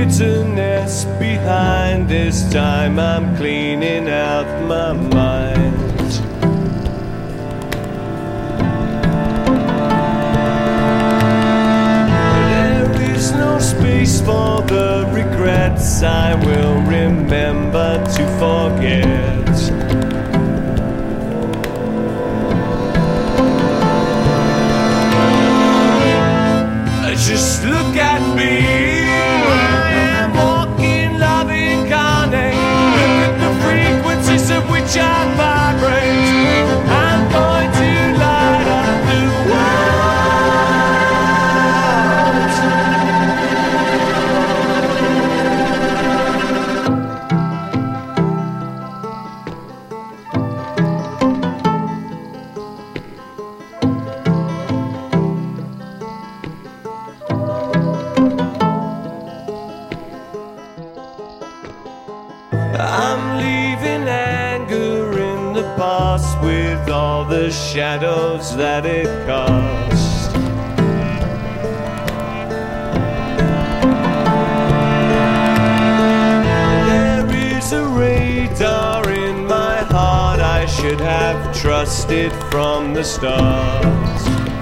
bitterness behind. This time I'm cleaning out my mind. There is no space for the regrets I will remember to forget. Just look at me. I am walking, love incarnate. Look at the frequencies at which I vibrate. I'm going to light up the I'm leaving anger in the past with all the shadows that it casts. There is a radar in my heart I should have trusted from the start.